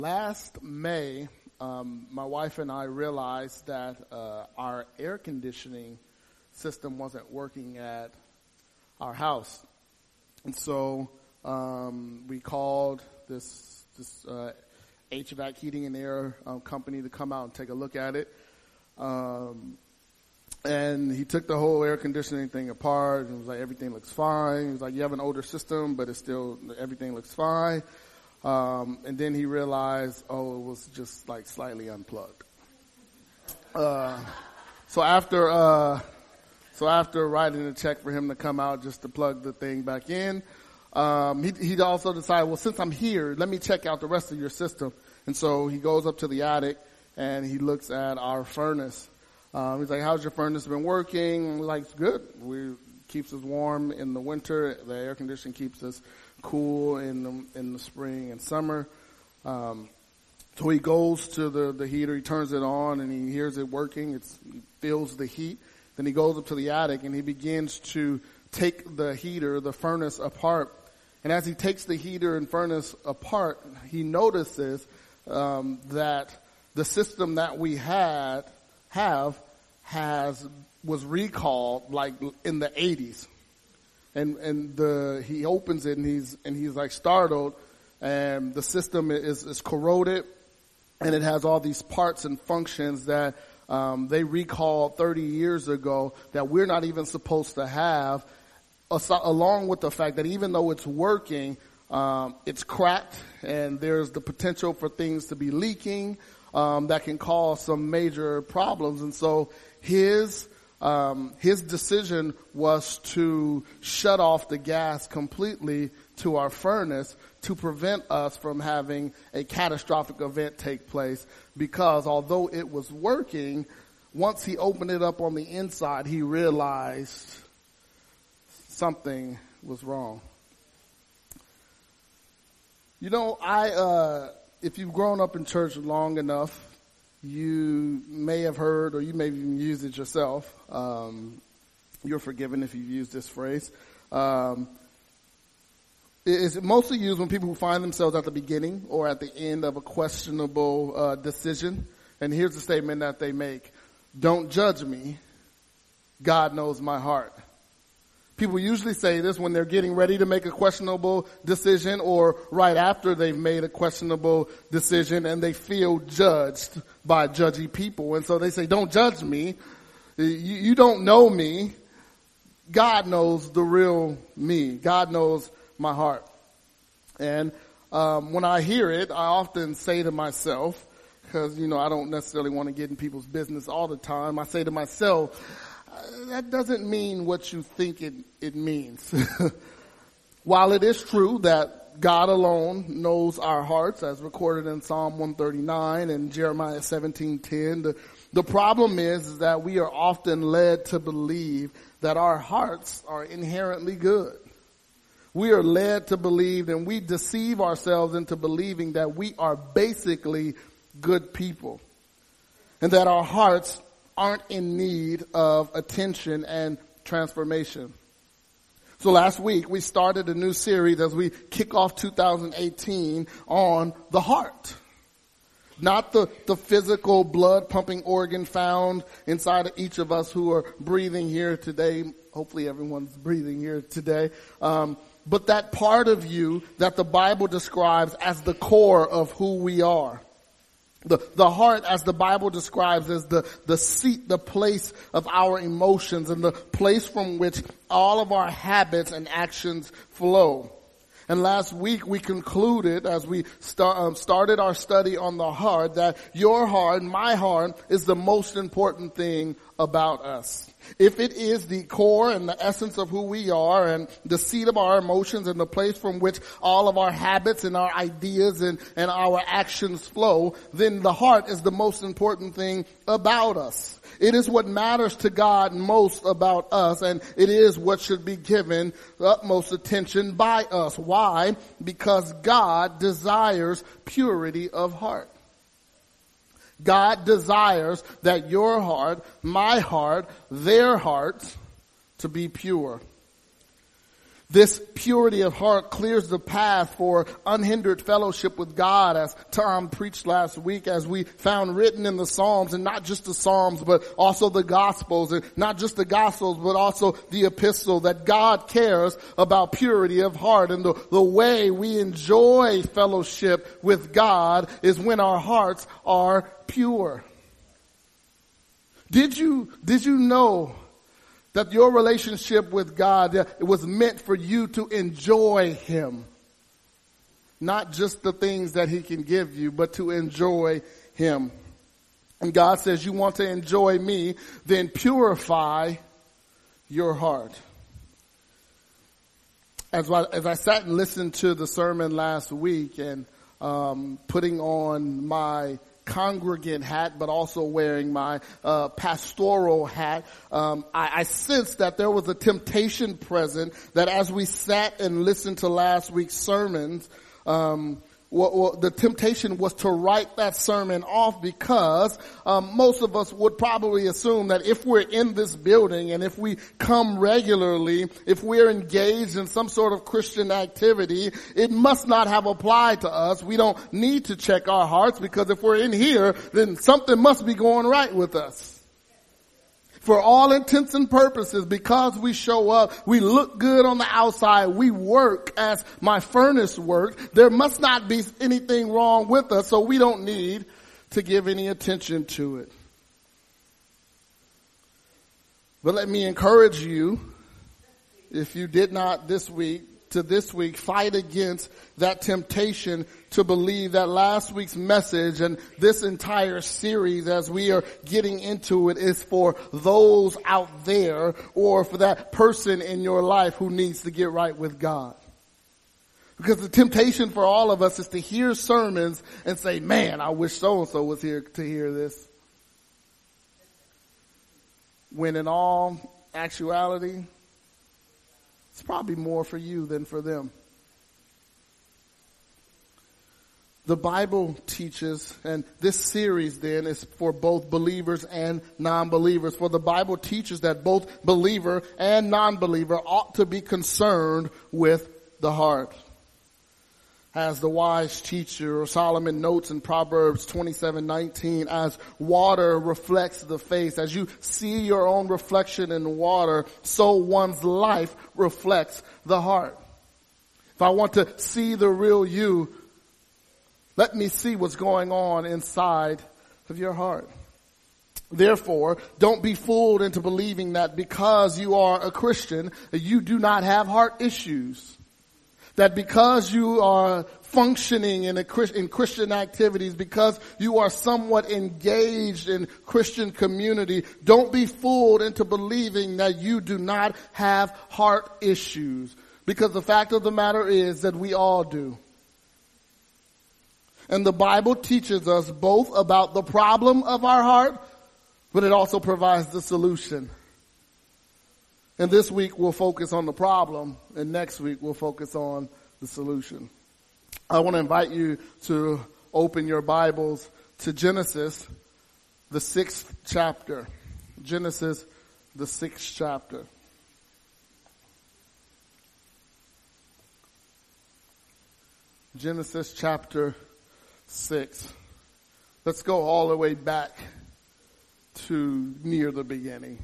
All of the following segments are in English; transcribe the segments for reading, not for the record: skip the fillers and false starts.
Last May, my wife and I realized that our air conditioning system wasn't working at our house. And so we called this HVAC heating and air company to come out and take a look at it. And he took the whole air conditioning thing apart and was like, everything looks fine. He was like, you have an older system, but everything looks fine. And then he realized, it was just like slightly unplugged. So after writing a check for him to come out just to plug the thing back in, he also decided, well, since I'm here, let me check out the rest of your system. And so he goes up to the attic and he looks at our furnace. He's like, how's your furnace been working? We're like, it's good. It keeps us warm in the winter. The air conditioning keeps us cool in the spring and summer. So he goes to the heater, he turns it on, and he hears it working. It feels the heat. Then he goes up to the attic, and he begins to take the furnace apart. And as he takes the heater and furnace apart, he notices that the system that we was recalled like in the 80s. And he opens it and he's like startled, and the system is corroded, and it has all these parts and functions that they recalled 30 years ago that we're not even supposed to have, along with the fact that even though it's working, it's cracked and there's the potential for things to be leaking that can cause some major problems. And so his decision was to shut off the gas completely to our furnace to prevent us from having a catastrophic event take place, because although it was working, once he opened it up on the inside, he realized something was wrong. You know, if you've grown up in church long enough, you may have heard, or you may have even used it yourself. You're forgiven if you've used this phrase. It's mostly used when people who find themselves at the beginning or at the end of a questionable decision. And here's the statement that they make: "Don't judge me. God knows my heart." People usually say this when they're getting ready to make a questionable decision, or right after they've made a questionable decision and they feel judged by judgy people. And so they say, don't judge me. You don't know me. God knows the real me. God knows my heart. And when I hear it, I often say to myself, because, I don't necessarily want to get in people's business all the time. I say to myself, that doesn't mean what you think it means. While it is true that God alone knows our hearts, as recorded in Psalm 139 and Jeremiah 17:10, the problem is that we are often led to believe that our hearts are inherently good. We are led to believe, and we deceive ourselves into believing that we are basically good people, and that our hearts aren't in need of attention and transformation. So last week we started a new series as we kick off 2018 on the heart. Not the physical blood pumping organ found inside of each of us who are breathing here today. Hopefully everyone's breathing here today. But that part of you that the Bible describes as the core of who we are. The heart, as the Bible describes, is the seat, the place of our emotions, and the place from which all of our habits and actions flow. And last week we concluded, as we started our study on the heart, that your heart, my heart, is the most important thing about us. If it is the core and the essence of who we are, and the seat of our emotions, and the place from which all of our habits and our ideas and our actions flow, then the heart is the most important thing about us. It is what matters to God most about us, and it is what should be given the utmost attention by us. Why? Because God desires purity of heart. God desires that your heart, my heart, their hearts to be pure. This purity of heart clears the path for unhindered fellowship with God, as Tom preached last week, as we found written in the Psalms, and not just the Psalms, but also the Gospels, and not just the Gospels, but also the Epistle, that God cares about purity of heart. And the way we enjoy fellowship with God is when our hearts are pure. Did you know that your relationship with God, it was meant for you to enjoy Him? Not just the things that He can give you, but to enjoy Him. And God says, you want to enjoy me, then purify your heart. As I sat and listened to the sermon last week, and putting on my congregant hat, but also wearing my pastoral hat, I sensed that there was a temptation present, that as we sat and listened to last week's sermons, the temptation was to write that sermon off, because most of us would probably assume that if we're in this building and if we come regularly, if we're engaged in some sort of Christian activity, it must not have applied to us. We don't need to check our hearts, because if we're in here, then something must be going right with us. For all intents and purposes, because we show up, we look good on the outside, we work as my furnace worked, there must not be anything wrong with us, so we don't need to give any attention to it. But let me encourage you, if you did not this week, fight against that temptation to believe that last week's message and this entire series, as we are getting into it, is for those out there, or for that person in your life who needs to get right with God. Because the temptation for all of us is to hear sermons and say, man, I wish so-and-so was here to hear this. When in all actuality, it's probably more for you than for them. The Bible teaches, and this series then is for both believers and non-believers. For the Bible teaches that both believer and non-believer ought to be concerned with the heart. As the wise teacher, Solomon notes in Proverbs 27:19, as water reflects the face, as you see your own reflection in water, so one's life reflects the heart. If I want to see the real you, let me see what's going on inside of your heart. Therefore, don't be fooled into believing that because you are a Christian, you do not have heart issues. That because you are functioning in Christian activities, because you are somewhat engaged in Christian community, don't be fooled into believing that you do not have heart issues. Because the fact of the matter is that we all do. And the Bible teaches us both about the problem of our heart, but it also provides the solution. And this week we'll focus on the problem, and next week we'll focus on the solution. I want to invite you to open your Bibles to Genesis, the 6th chapter. Genesis, the 6th chapter. Genesis chapter 6. Let's go all the way back to near the beginning.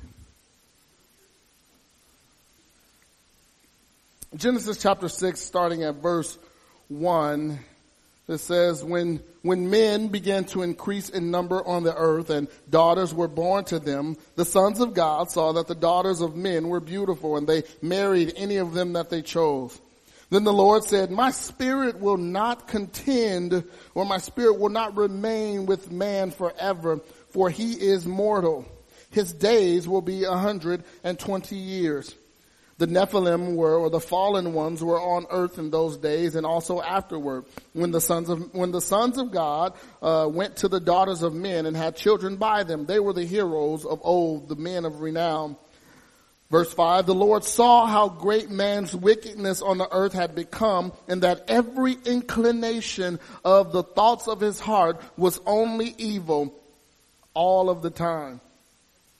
Genesis chapter 6, starting at verse 1, it says, when men began to increase in number on the earth and daughters were born to them, the sons of God saw that the daughters of men were beautiful, and they married any of them that they chose. Then the Lord said, my spirit will not contend, or my spirit will not remain with man forever, for he is mortal. His days will be 120 years. The Nephilim or the fallen ones were on earth in those days, and also afterward, when the sons of God went to the daughters of men and had children by them. They were the heroes of old, the men of renown. Verse 5, the Lord saw how great man's wickedness on the earth had become, and that every inclination of the thoughts of his heart was only evil all of the time.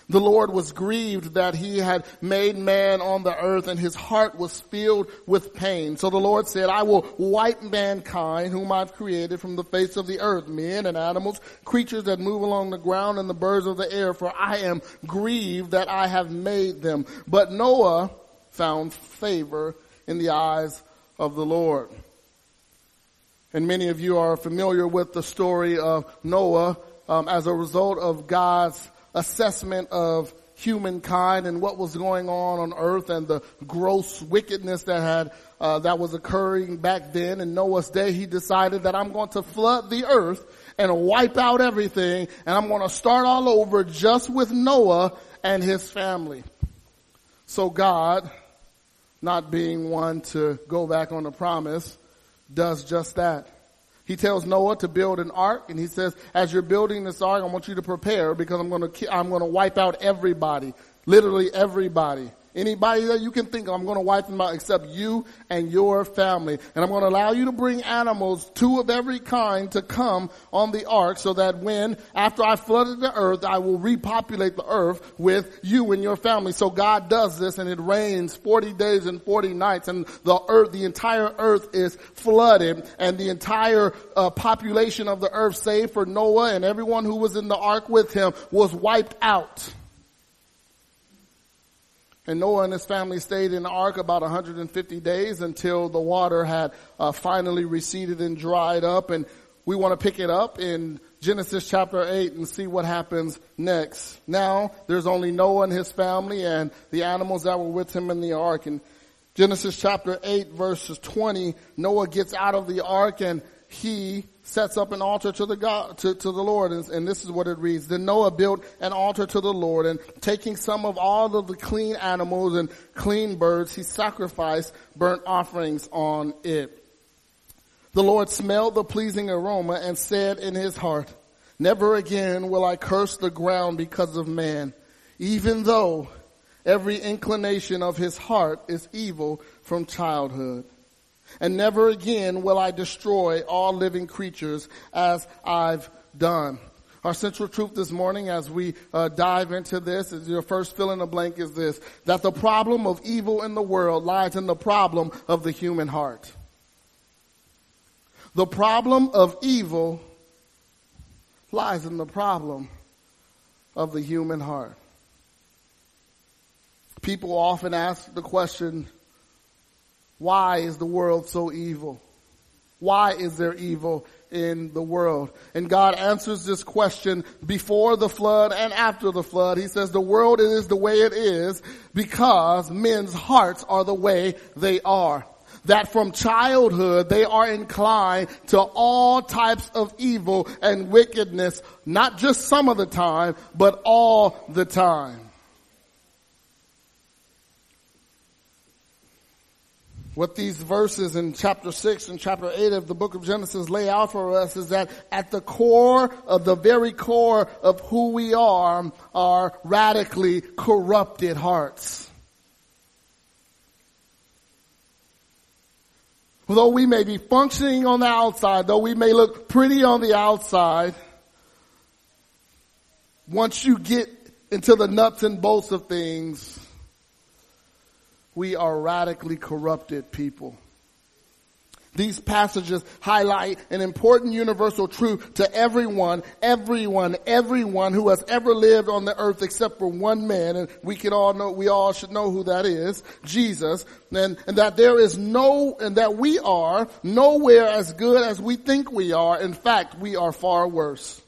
The Lord was grieved that he had made man on the earth, and his heart was filled with pain. So the Lord said, I will wipe mankind whom I've created from the face of the earth, men and animals, creatures that move along the ground and the birds of the air, for I am grieved that I have made them. But Noah found favor in the eyes of the Lord. And many of you are familiar with the story of Noah as a result of God's assessment of humankind and what was going on earth and the gross wickedness that was occurring back then. In Noah's day, he decided that I'm going to flood the earth and wipe out everything, and I'm going to start all over just with Noah and his family. So God, not being one to go back on the promise, does just that. He tells Noah to build an ark, and he says, as you're building this ark, I want you to prepare because I'm going to wipe out everybody, literally everybody. Anybody that you can think of, I'm going to wipe them out except you and your family. And I'm going to allow you to bring animals, 2 of every kind, to come on the ark so that after I flooded the earth, I will repopulate the earth with you and your family. So God does this, and it rains 40 days and 40 nights, and the entire earth is flooded, and the entire population of the earth, save for Noah and everyone who was in the ark with him, was wiped out. And Noah and his family stayed in the ark about 150 days until the water had finally receded and dried up. And we want to pick it up in Genesis chapter 8 and see what happens next. Now, there's only Noah and his family and the animals that were with him in the ark. In Genesis chapter 8, verses 20, Noah gets out of the ark and he sets up an altar to the Lord, and this is what it reads. Then Noah built an altar to the Lord, and taking some of all of the clean animals and clean birds, he sacrificed burnt offerings on it. The Lord smelled the pleasing aroma and said in his heart, never again will I curse the ground because of man, even though every inclination of his heart is evil from childhood. And never again will I destroy all living creatures as I've done. Our central truth this morning as we dive into this, is your first fill in the blank, is this: that the problem of evil in the world lies in the problem of the human heart. The problem of evil lies in the problem of the human heart. People often ask the question, why is the world so evil? Why is there evil in the world? And God answers this question before the flood and after the flood. He says the world is the way it is because men's hearts are the way they are. That from childhood they are inclined to all types of evil and wickedness, not just some of the time, but all the time. What these verses in chapter 6 and chapter 8 of the book of Genesis lay out for us is that at the core of the very core of who we are radically corrupted hearts. Though we may be functioning on the outside, though we may look pretty on the outside, once you get into the nuts and bolts of things, we are radically corrupted people. These passages highlight an important universal truth to everyone who has ever lived on the earth except for one man, and we all should know who that is, Jesus, and that we are nowhere as good as we think we are. In fact, we are far worse.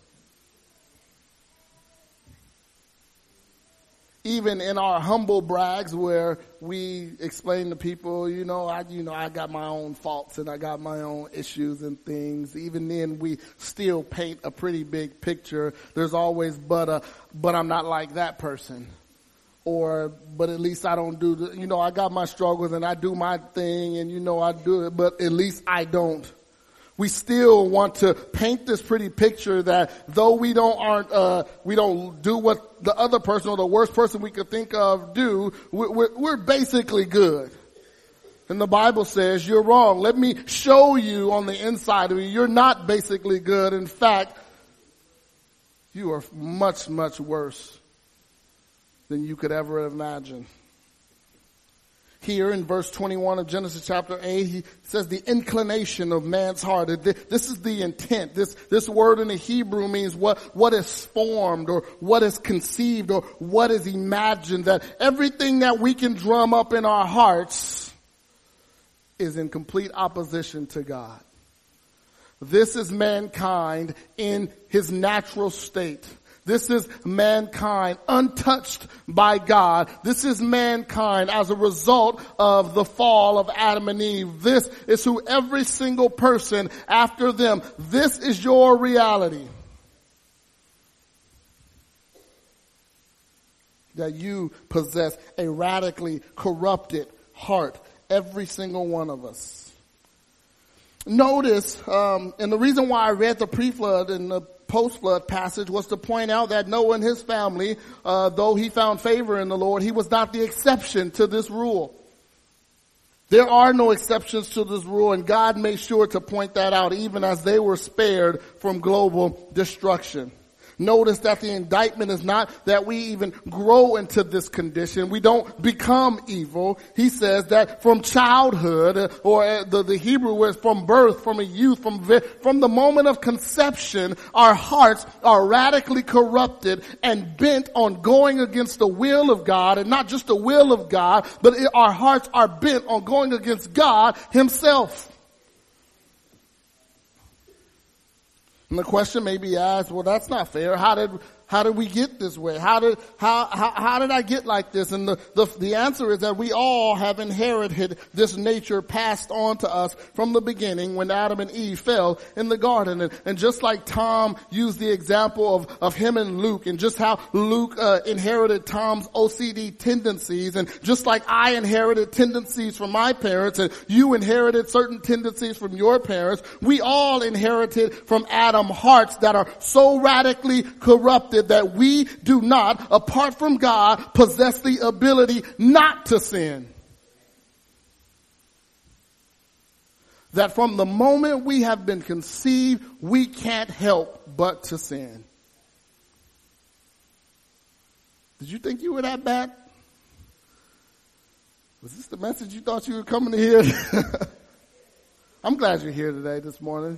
Even in our humble brags where we explain to people, I got my own faults and I got my own issues and things. Even then we still paint a pretty big picture. There's always, but I'm not like that person. But at least I don't do I got my struggles and I do my thing and I do it, but at least I don't. We still want to paint this pretty picture that though we don't do what the other person or the worst person we could think of do, we're basically good. And the Bible says you're wrong. Let me show you on the inside of you, you're not basically good. In fact, you are much, much worse than you could ever imagine. Here in verse 21 of Genesis chapter 8, he says the inclination of man's heart. This is the intent. This word in the Hebrew means what is formed or what is conceived or what is imagined. That everything that we can drum up in our hearts is in complete opposition to God. This is mankind in his natural state. This is mankind untouched by God. This is mankind as a result of the fall of Adam and Eve. This is who every single person after them. This is your reality. That you possess a radically corrupted heart. Every single one of us. Notice, and the reason why I read the pre-flood and the post-flood passage was to point out that Noah and his family, though he found favor in the Lord, he was not the exception to this rule. There are no exceptions to this rule, and God made sure to point that out even as they were spared from global destruction. Notice that the indictment is not that we even grow into this condition. We don't become evil. He says that from childhood, or the Hebrew word from birth, from a youth, from the moment of conception, our hearts are radically corrupted and bent on going against the will of God, and not just the will of God, but our hearts are bent on going against God himself. And the question may be asked, well, that's not fair. How did we get this way? How did I get like this? And the answer is that we all have inherited this nature passed on to us from the beginning when Adam and Eve fell in the garden. And just like Tom used the example of him and Luke, and just how Luke inherited Tom's OCD tendencies, and just like I inherited tendencies from my parents, and you inherited certain tendencies from your parents, we all inherited from Adam hearts that are so radically corrupted that we do not, apart from God, possess the ability not to sin. That from the moment we have been conceived, we can't help but to sin. Did you think you were that bad? Was this the message you thought you were coming to hear? I'm glad you're here today, this morning.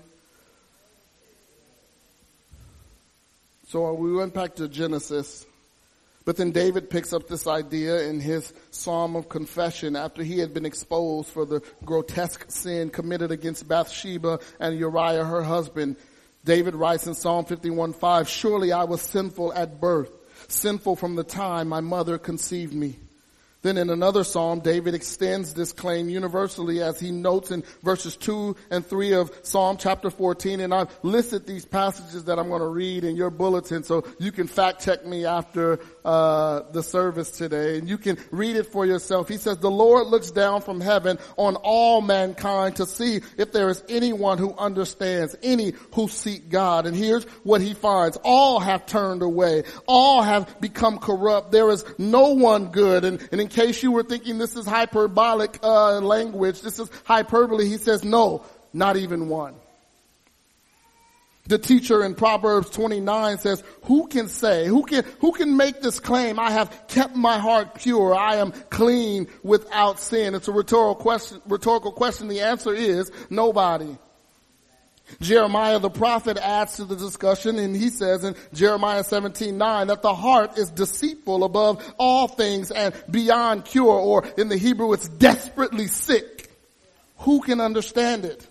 So we went back to Genesis, but then David picks up this idea in his Psalm of Confession after he had been exposed for the grotesque sin committed against Bathsheba and Uriah, her husband. David writes in Psalm 51:5, "Surely I was sinful at birth, sinful from the time my mother conceived me." Then in another psalm, David extends this claim universally as he notes in verses 2 and 3 of Psalm chapter 14. And I've listed these passages that I'm going to read in your bulletin so you can fact check me after the service today. And you can read it for yourself. He says, "The Lord looks down from heaven on all mankind to see if there is anyone who understands, any who seek God." And here's what he finds. All have turned away. All have become corrupt. There is no one good. And in case you were thinking this is hyperbolic language, this is hyperbole, he says, no, not even one. The teacher in Proverbs 29 says, who can make this claim? I have kept my heart pure. I am clean without sin. It's a rhetorical question. The answer is nobody. Jeremiah the prophet adds to the discussion, and he says in Jeremiah 17:9 that the heart is deceitful above all things and beyond cure, or in the Hebrew it's desperately sick. Who can understand it?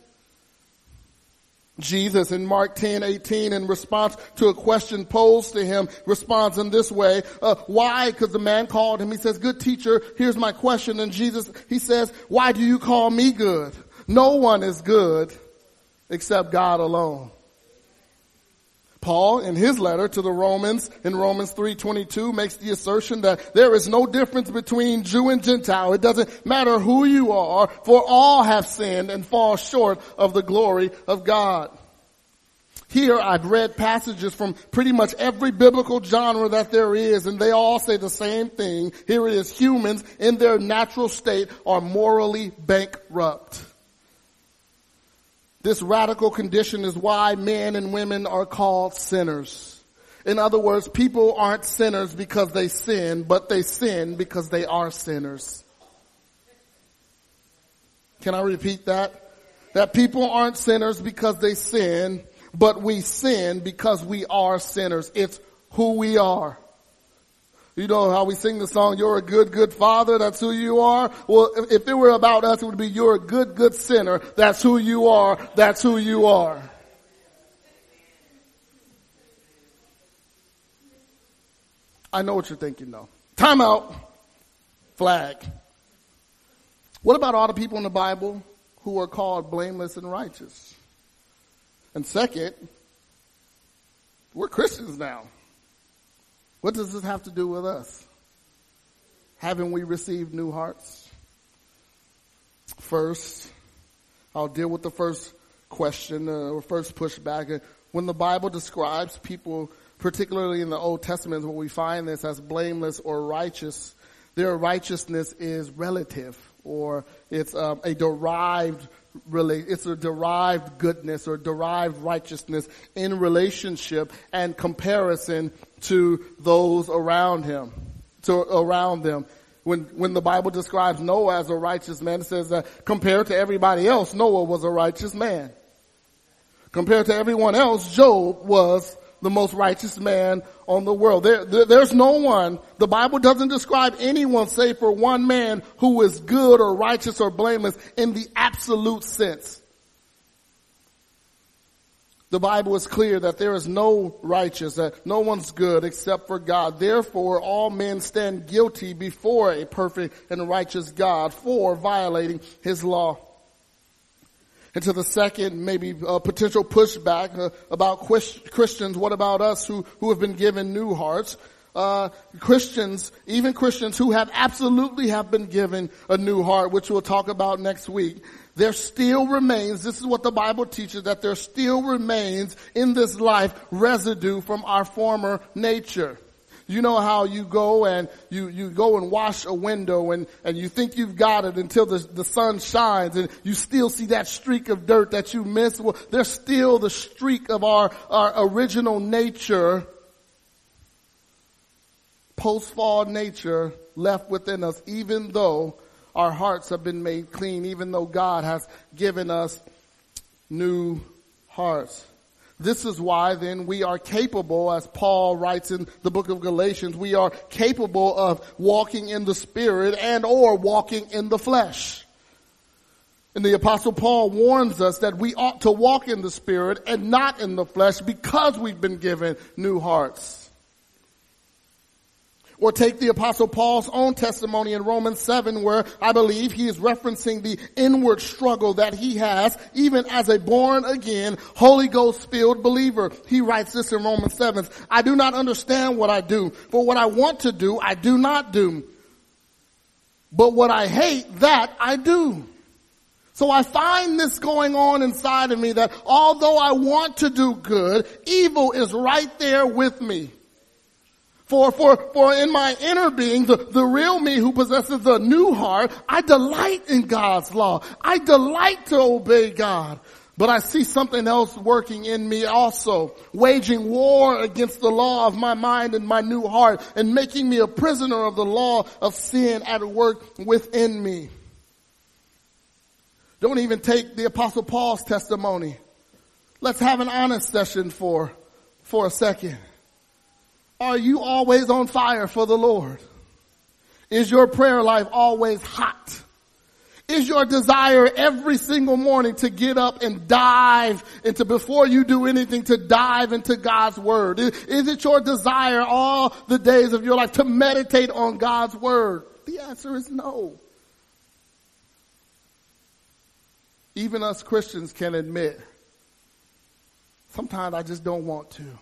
Jesus in Mark 10:18, in response to a question posed to him, responds in this way. Why? Because the man called him. He says, "Good teacher, here's my question." And Jesus, he says, "Why do you call me good? No one is good except God alone." Paul, in his letter to the Romans, in Romans 3:22, makes the assertion that there is no difference between Jew and Gentile. It doesn't matter who you are, for all have sinned and fall short of the glory of God. Here I've read passages from pretty much every biblical genre that there is, and they all say the same thing. Here it is: humans in their natural state are morally bankrupt. This radical condition is why men and women are called sinners. In other words, people aren't sinners because they sin, but they sin because they are sinners. Can I repeat that? That people aren't sinners because they sin, but we sin because we are sinners. It's who we are. You know how we sing the song, you're a good, good father, that's who you are? Well, if it were about us, it would be you're a good, good sinner, that's who you are, that's who you are. I know what you're thinking though. Time out. Flag. What about all the people in the Bible who are called blameless and righteous? And second, we're Christians now. What does this have to do with us? Haven't we received new hearts? First, I'll deal with the first question, or first pushback. When the Bible describes people, particularly in the Old Testament, where we find this as blameless or righteous, their righteousness is relative, or it's a derived goodness or derived righteousness in relationship and comparison to those around them. When the Bible describes Noah as a righteous man, it says that compared to everybody else, Noah was a righteous man. Compared to everyone else, Job was the most righteous man on the world. There's no one, the Bible doesn't describe anyone save for one man who is good or righteous or blameless in the absolute sense. The Bible is clear that there is no righteous, that no one's good except for God. Therefore, all men stand guilty before a perfect and righteous God for violating his law. And to the second, maybe potential pushback about Christians, what about us who have been given new hearts? Christians, even Christians who have been given a new heart, which we'll talk about next week, there still remains, this is what the Bible teaches, that there still remains in this life residue from our former nature. You know how you go and you go and wash a window and you think you've got it until the sun shines and you still see that streak of dirt that you missed. Well, there's still the streak of our original nature, post-fall nature left within us, even though our hearts have been made clean, even though God has given us new hearts. This is why then we are capable, as Paul writes in the book of Galatians, we are capable of walking in the Spirit and or walking in the flesh. And the Apostle Paul warns us that we ought to walk in the Spirit and not in the flesh because we've been given new hearts. Or take the Apostle Paul's own testimony in Romans 7, where I believe he is referencing the inward struggle that he has, even as a born-again, Holy Ghost-filled believer. He writes this in Romans 7, I do not understand what I do, for what I want to do, I do not do. But what I hate, that I do. So I find this going on inside of me, that although I want to do good, evil is right there with me. For in my inner being, the real me who possesses the new heart, I delight in God's law. I delight to obey God. But I see something else working in me also, waging war against the law of my mind and my new heart, and making me a prisoner of the law of sin at work within me. Don't even take the Apostle Paul's testimony. Let's have an honest session for a second. Are you always on fire for the Lord? Is your prayer life always hot? Is your desire every single morning to get up and dive into, before you do anything, to dive into God's word? Is it your desire all the days of your life to meditate on God's word? The answer is no. Even us Christians can admit, sometimes I just don't want to.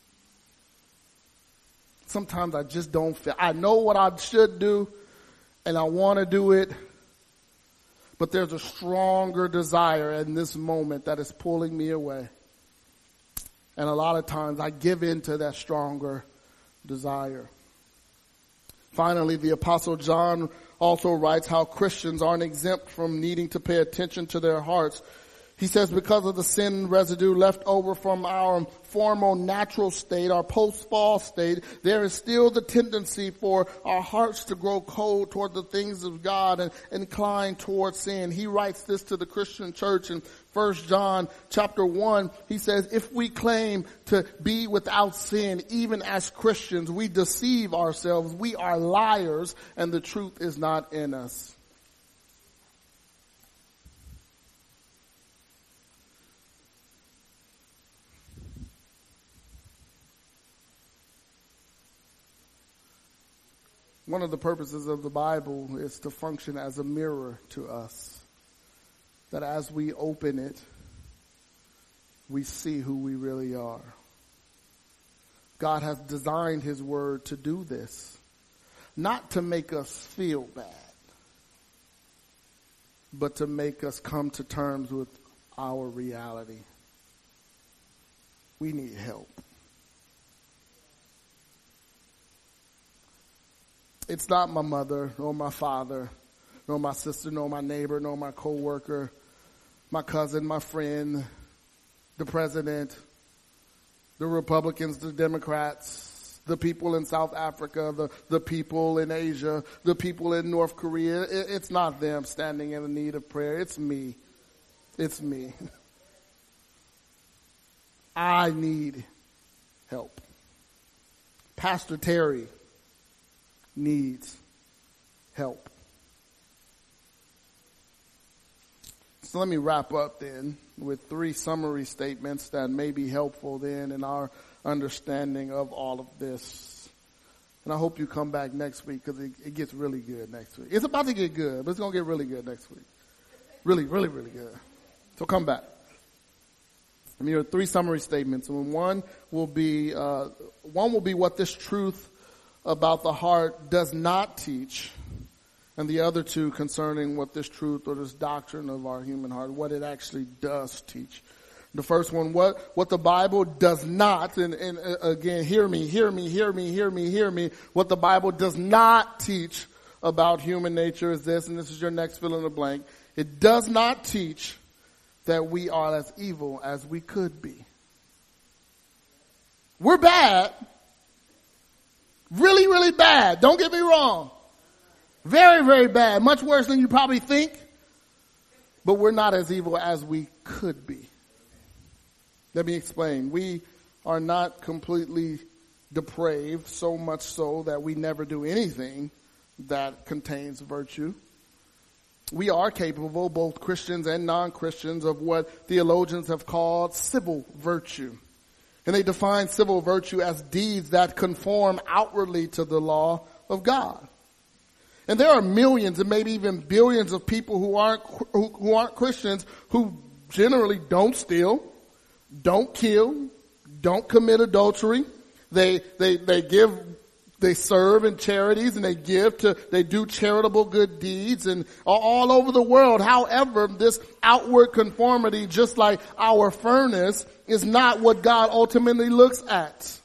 Sometimes I just don't feel. I know what I should do and I want to do it, but there's a stronger desire in this moment that is pulling me away. And a lot of times I give in to that stronger desire. Finally, the Apostle John also writes how Christians aren't exempt from needing to pay attention to their hearts. He says because of the sin residue left over from our former natural state, our post-fall state, there is still the tendency for our hearts to grow cold toward the things of God and incline towards sin. He writes this to the Christian church in 1 John chapter 1. He says, if we claim to be without sin, even as Christians, we deceive ourselves. We are liars, and the truth is not in us. One of the purposes of the Bible is to function as a mirror to us. That as we open it, we see who we really are. God has designed his word to do this. Not to make us feel bad, but to make us come to terms with our reality. We need help. It's not my mother, nor my father, nor my sister, nor my neighbor, nor my coworker, my cousin, my friend, the president, the Republicans, the Democrats, the people in South Africa, the people in Asia, the people in North Korea. It's not them standing in the need of prayer. It's me. It's me. I need help. Pastor Terry needs help. So let me wrap up then with 3 summary statements that may be helpful then in our understanding of all of this. And I hope you come back next week because it gets really good next week. It's about to get good, but it's going to get really good next week. Really, really, really good. So come back. And here are 3 summary statements. And one will be what this truth about the heart does not teach, and the other 2 concerning what this truth or this doctrine of our human heart, what it actually does teach. The first one, what the Bible does not, and again, hear me. What the Bible does not teach about human nature is this, and this is your next fill in the blank. It does not teach that we are as evil as we could be. We're bad. Really, really bad. Don't get me wrong. Very, very bad. Much worse than you probably think. But we're not as evil as we could be. Let me explain. We are not completely depraved, so much so that we never do anything that contains virtue. We are capable, both Christians and non-Christians, of what theologians have called civil virtue. And they define civil virtue as deeds that conform outwardly to the law of God. And there are millions and maybe even billions of people who aren't Christians who generally don't steal, don't kill, don't commit adultery. They serve in charities and they do charitable good deeds and all over the world. However, this outward conformity, just like our furnace, is not what God ultimately looks at.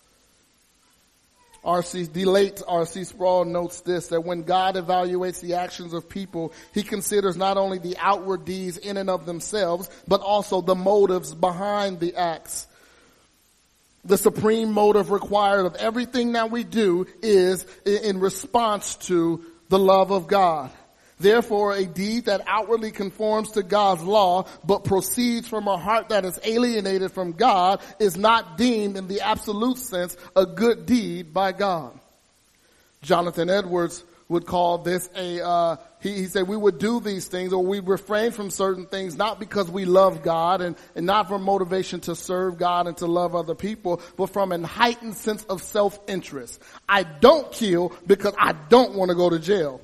R.C. Sproul notes this, that when God evaluates the actions of people, he considers not only the outward deeds in and of themselves, but also the motives behind the acts. The supreme motive required of everything that we do is in response to the love of God. Therefore, a deed that outwardly conforms to God's law, but proceeds from a heart that is alienated from God, is not deemed in the absolute sense a good deed by God. Jonathan Edwards would call this he said we would do these things, or we refrain from certain things, not because we love God and not from motivation to serve God and to love other people, but from a heightened sense of self-interest. I don't kill because I don't want to go to jail.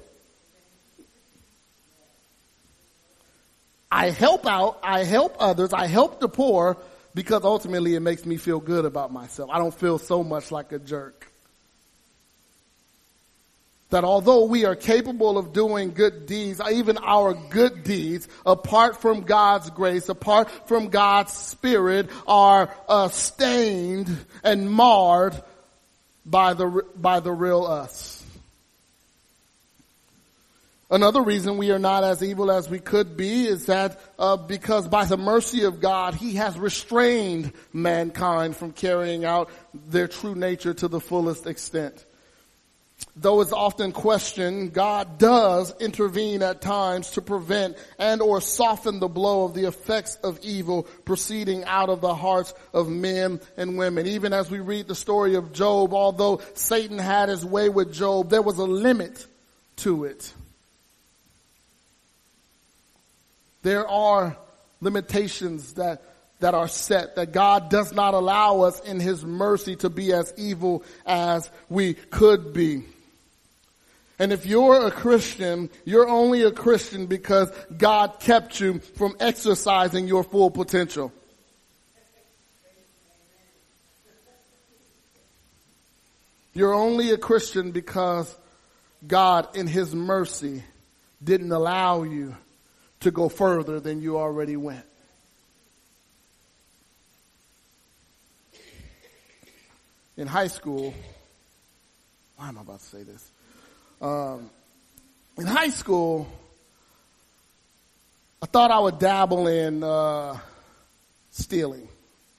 I help out, I help others, I help the poor because ultimately it makes me feel good about myself. I don't feel so much like a jerk. That although we are capable of doing good deeds, even our good deeds, apart from God's grace, apart from God's Spirit, are stained and marred by the real us. Another reason we are not as evil as we could be is that because by the mercy of God, he has restrained mankind from carrying out their true nature to the fullest extent. Though it's often questioned, God does intervene at times to prevent and or soften the blow of the effects of evil proceeding out of the hearts of men and women. Even as we read the story of Job, although Satan had his way with Job, there was a limit to it. There are limitations that are set, that God does not allow us in his mercy to be as evil as we could be. And if you're a Christian, you're only a Christian because God kept you from exercising your full potential. You're only a Christian because God, in his mercy, didn't allow you to go further than you already went. In high school, why am I about to say this? In high school, I thought I would dabble in stealing.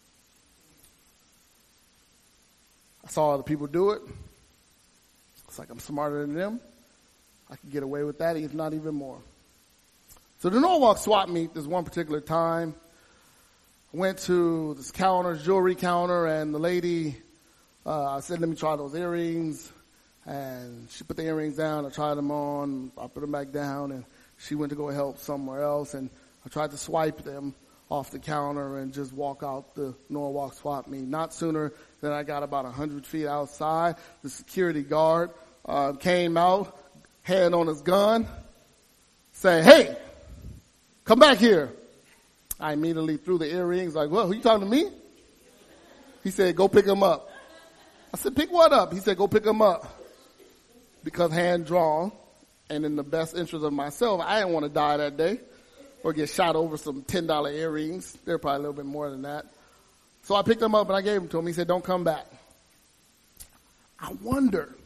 I saw other people do it. It's like I'm smarter than them. I could get away with that, if not even more. So the Norwalk swap meet, this one particular time, I went to this counter, jewelry counter, and the lady, I said, let me try those earrings. And she put the earrings down, I tried them on, I put them back down, and she went to go help somewhere else, and I tried to swipe them off the counter and just walk out the Norwalk swap meet. Not sooner than I got about 100 feet outside, the security guard came out, hand on his gun, saying, hey, come back here. I immediately threw the earrings, like, well, who you talking to me? He said, go pick them up. I said, pick what up? He said, go pick them up. Because hand drawn, and in the best interest of myself, I didn't want to die that day or get shot over some $10 earrings. They're probably a little bit more than that. So I picked them up and I gave them to him. He said, don't come back. I wonder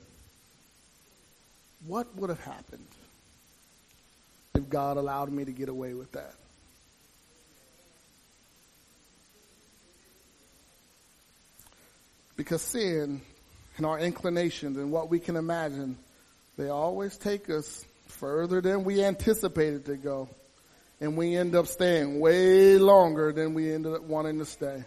what would have happened if God allowed me to get away with that. Because sin and our inclinations and what we can imagine, they always take us further than we anticipated to go. And we end up staying way longer than we ended up wanting to stay.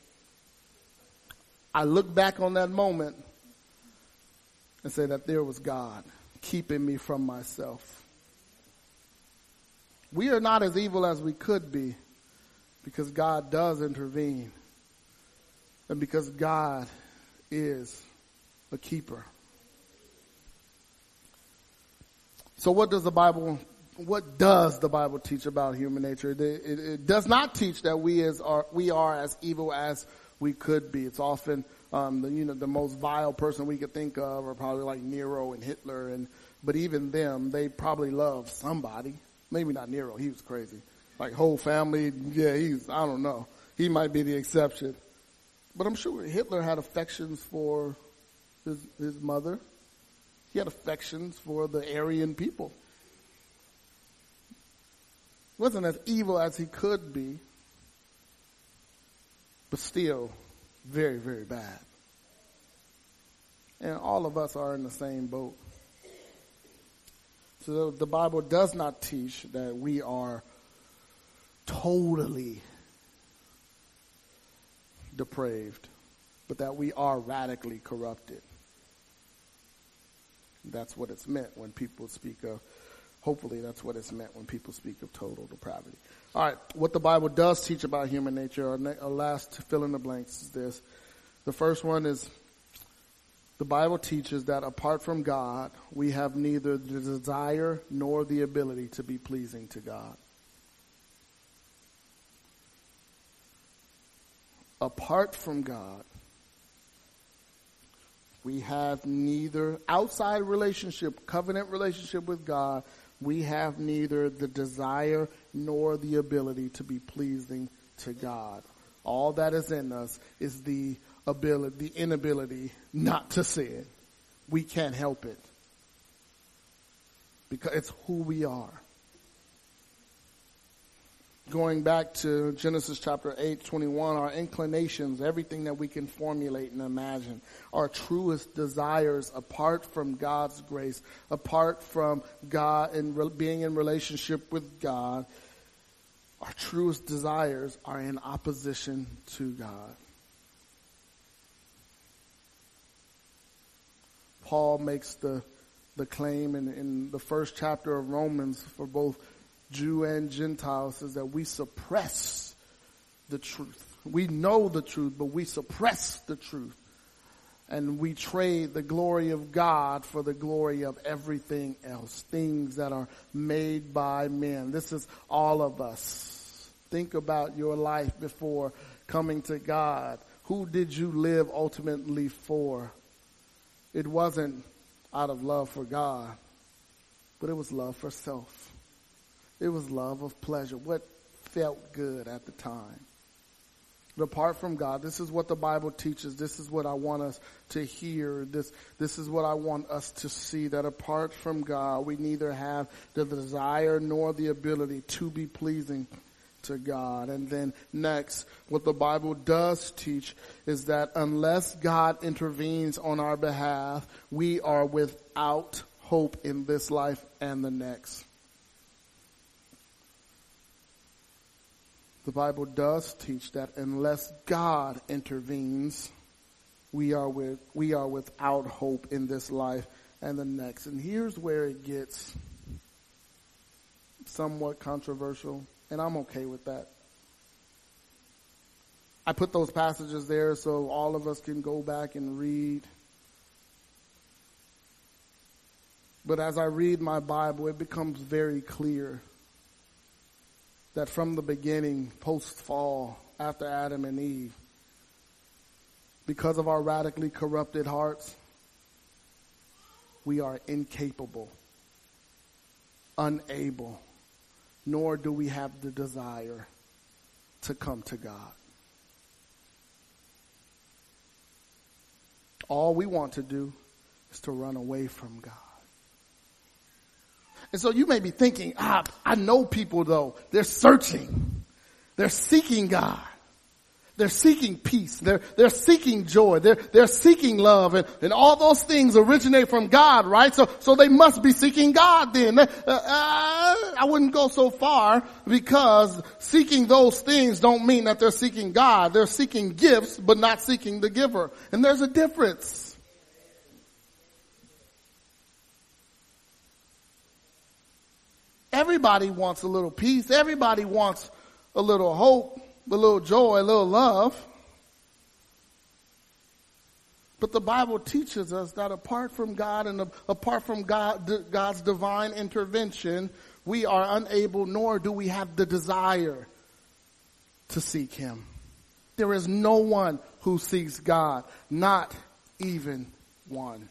I look back on that moment and say that there was God keeping me from myself. We are not as evil as we could be because God does intervene. And because God is a keeper. So what does the Bible teach about human nature? It does not teach that we are as evil as we could be. It's often the most vile person we could think of are probably like Nero and Hitler, but even them, they probably love somebody. Maybe not Nero, he was crazy. Like whole family, yeah, I don't know. He might be the exception. But I'm sure Hitler had affections for his mother. He had affections for the Aryan people. Wasn't as evil as he could be, but still very, very bad. And all of us are in the same boat. So the Bible does not teach that we are totally depraved, but that we are radically corrupted. That's what it's meant when people speak of, hopefully that's what it's meant when people speak of total depravity. All right, what the Bible does teach about human nature, our last fill in the blanks is this. The first one is the Bible teaches that apart from God, we have neither the desire nor the ability to be pleasing to God. Apart from God, we have neither outside relationship, covenant relationship with God, we have neither the desire nor the ability to be pleasing to God. All that is in us is the inability not to sin. We can't help it. because it's who we are. Going back to Genesis chapter 8:21, our inclinations, everything that we can formulate and imagine, our truest desires apart from God's grace, apart from God and being in relationship with God, our truest desires are in opposition to God. Paul makes the claim in the first chapter of Romans for both Jew and Gentile, says that we suppress the truth. We know the truth, but we suppress the truth. And we trade the glory of God for the glory of everything else, things that are made by men. This is all of us. Think about your life before coming to God. Who did you live ultimately for? It wasn't out of love for God, but it was love for self. It was love of pleasure, what felt good at the time. But apart from God, this is what the Bible teaches. This is what I want us to hear. This is what I want us to see, that apart from God, we neither have the desire nor the ability to be pleasing to God. And then next, what the Bible does teach is that unless God intervenes on our behalf, we are without hope in this life and the next. The Bible does teach that unless God intervenes, we are without hope in this life and the next. And here's where it gets somewhat controversial, and I'm okay with that. I put those passages there so all of us can go back and read. But as I read my Bible, it becomes very clear that from the beginning, post-fall, after Adam and Eve, because of our radically corrupted hearts, we are incapable, unable, nor do we have the desire to come to God. All we want to do is to run away from God. And so you may be thinking, I know people though, they're searching. They're seeking God. They're seeking peace. They're seeking joy. They're seeking love. And all those things originate from God, right? So they must be seeking God then. I wouldn't go so far, because seeking those things don't mean that they're seeking God. They're seeking gifts, but not seeking the giver. And there's a difference. Everybody wants a little peace. Everybody wants a little hope, a little joy, a little love. But the Bible teaches us that apart from God and apart from God's divine intervention, we are unable, nor do we have the desire to seek Him. There is no one who seeks God, not even one.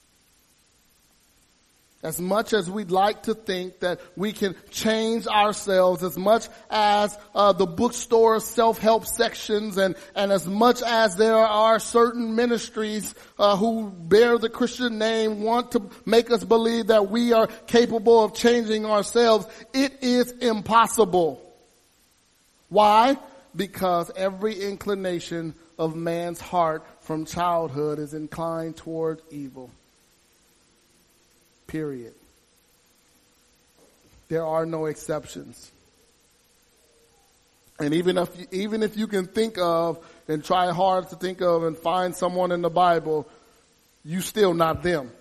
As much as we'd like to think that we can change ourselves, as much as the bookstore self-help sections and as much as there are certain ministries who bear the Christian name want to make us believe that we are capable of changing ourselves, it is impossible. Why? Because every inclination of man's heart from childhood is inclined toward evil. Period. There are no exceptions. And even if you can think of and try hard to think of and find someone in the Bible, you still not them.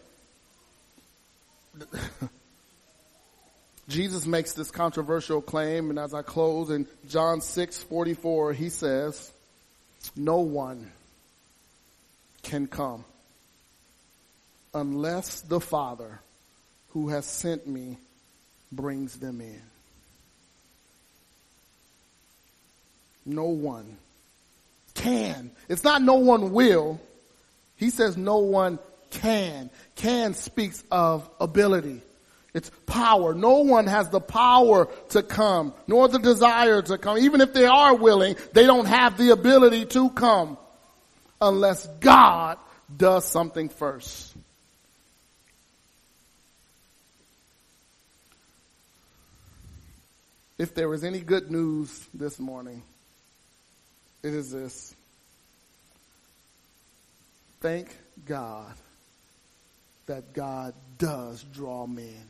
Jesus makes this controversial claim, and as I close in John 6:44, he says, "No one can come unless the Father who has sent me brings them in." No one can. It's not no one will. He says no one can. Can speaks of ability. It's power. No one has the power to come, nor the desire to come. Even if they are willing, they don't have the ability to come unless God does something first. If there is any good news this morning, it is this. Thank God that God does draw men.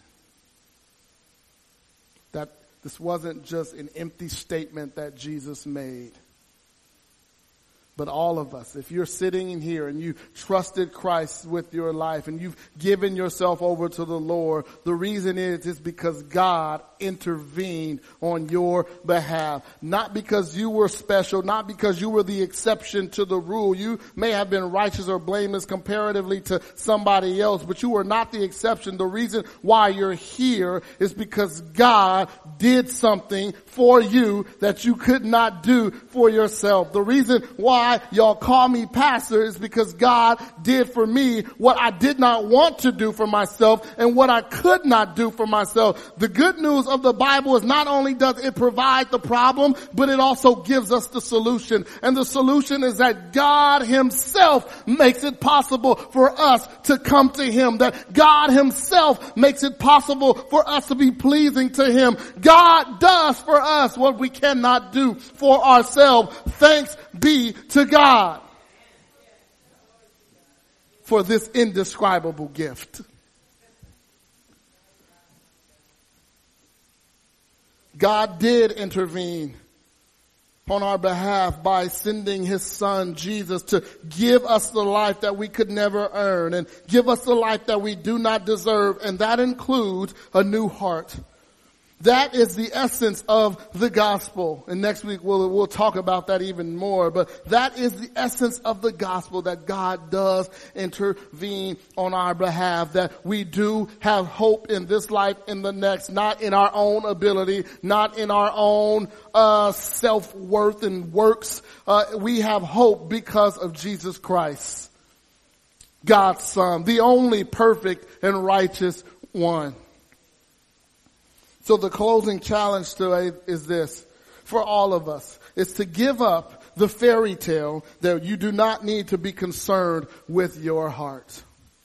That this wasn't just an empty statement that Jesus made. But all of us, if you're sitting in here and you trusted Christ with your life and you've given yourself over to the Lord, the reason is because God intervened on your behalf. Not because you were special, not because you were the exception to the rule. You may have been righteous or blameless comparatively to somebody else, but you were not the exception. The reason why you're here is because God did something for you that you could not do for yourself. The reason why y'all call me pastor is because God did for me what I did not want to do for myself and what I could not do for myself. The good news of the Bible is not only does it provide the problem, but it also gives us the solution. And the solution is that God himself makes it possible for us to come to him. That God himself makes it possible for us to be pleasing to him. God does for us what we cannot do for ourselves. Thanks be to God for this indescribable gift. God did intervene on our behalf by sending his son Jesus to give us the life that we could never earn and give us the life that we do not deserve, and that includes a new heart. That is the essence of the gospel. And next week we'll talk about that even more. But that is the essence of the gospel, that God does intervene on our behalf, that we do have hope in this life, in the next, not in our own ability, not in our own self-worth and works. We have hope because of Jesus Christ, God's Son, the only perfect and righteous one. So the closing challenge today is this, for all of us, is to give up the fairy tale that you do not need to be concerned with your heart.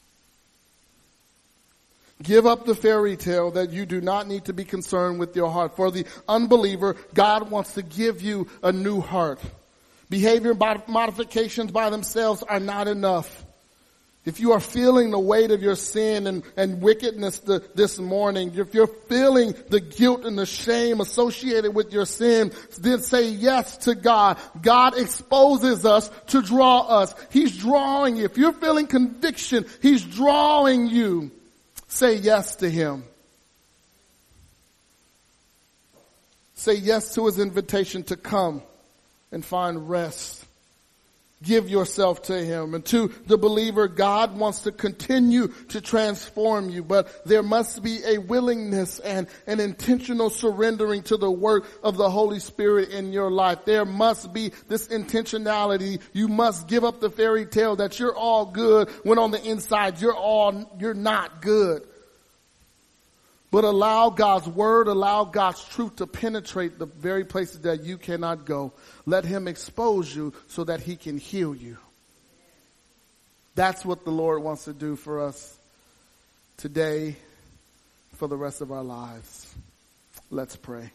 Give up the fairy tale that you do not need to be concerned with your heart. For the unbeliever, God wants to give you a new heart. Behavior modifications by themselves are not enough. If you are feeling the weight of your sin and wickedness this morning, if you're feeling the guilt and the shame associated with your sin, then say yes to God. God exposes us to draw us. He's drawing you. If you're feeling conviction, he's drawing you. Say yes to him. Say yes to his invitation to come and find rest. Give yourself to him. And to the believer, God wants to continue to transform you, but there must be a willingness and an intentional surrendering to the work of the Holy Spirit in your life. There must be this intentionality. You must give up the fairy tale that you're all good when on the inside you're not good. But allow God's word, allow God's truth to penetrate the very places that you cannot go. Let him expose you so that he can heal you. That's what the Lord wants to do for us today, for the rest of our lives. Let's pray.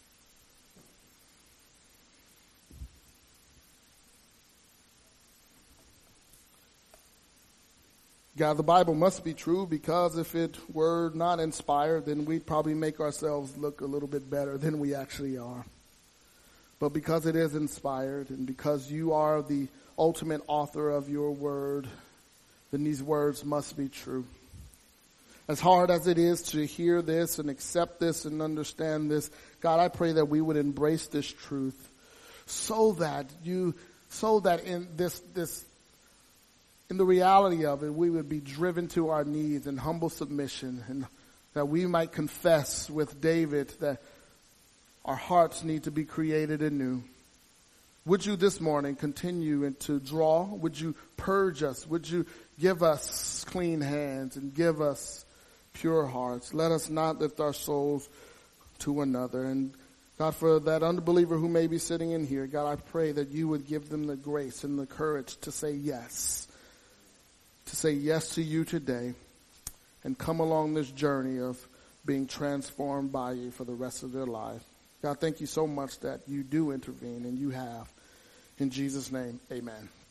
God, the Bible must be true, because if it were not inspired, then we'd probably make ourselves look a little bit better than we actually are. But because it is inspired, and because you are the ultimate author of your word, then these words must be true. As hard as it is to hear this and accept this and understand this, God, I pray that we would embrace this truth so that in in the reality of it, we would be driven to our knees in humble submission, and that we might confess with David that our hearts need to be created anew. Would you this morning continue to draw? Would you purge us? Would you give us clean hands and give us pure hearts? Let us not lift our souls to another. And God, for that unbeliever who may be sitting in here, God, I pray that you would give them the grace and the courage to say yes. To say yes to you today and come along this journey of being transformed by you for the rest of their life. God, thank you so much that you do intervene, and you have. In Jesus' name, amen.